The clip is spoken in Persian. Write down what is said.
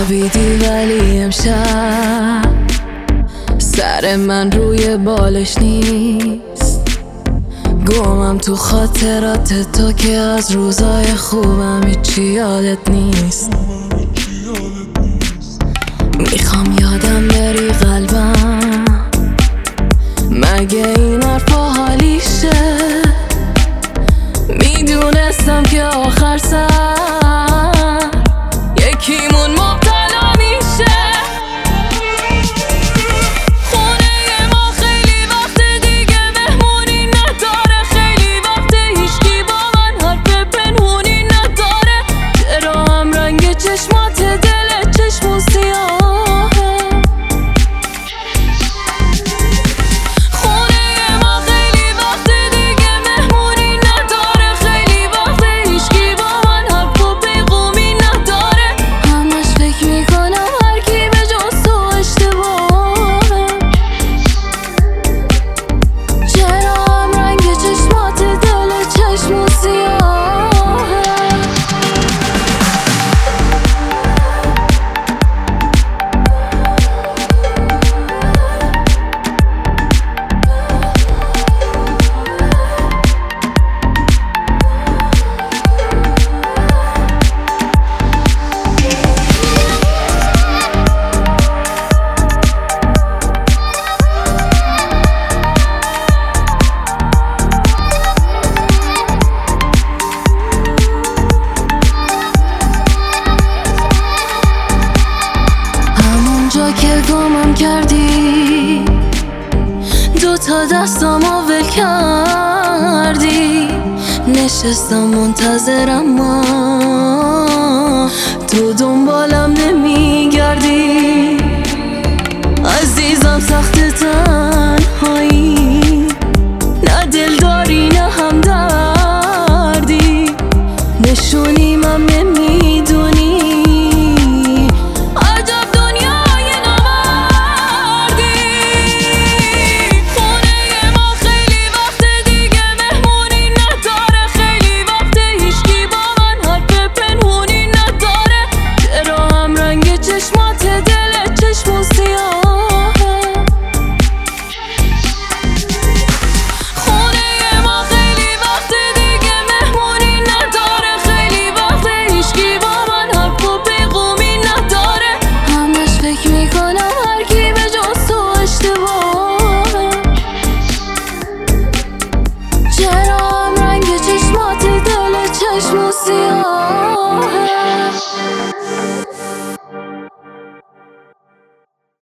خوابیدی ولی امشب سر من روی بالش نیست. گمم تو خاطرات تو که از روزای خوبم هیچی یادت نیست. میخوام یادم بری قلبم، مگه این حرفا حالیشه؟ میدونستم که آخر سر یکیمون مبتلا میشه. خونه ما خیلی وقت دیگه مهمونی نداره، خیلی وقت هیچکی با من حرف پنهونی نداره. چرا هم رنگ چشمات دل چشمون سیاهه؟ خونه ما خیلی وقت دیگه مهمونی نداره، خیلی وقت هیچکی با من حرف و پیغومی نداره. همش فکر میکنم هر کی به جز تو اشتباهه. چرا هم رنگ چشمات دل چشمون سیاهه؟ که گمم کردی، دوتا دستامو ول کردی. نشستم منتظرم ما تو دنبالم نمیگردی. عزیزم سخت تنهایی، نه دل داری نه همدردی. نشونی من نمیدونی، چشمون سیاهه.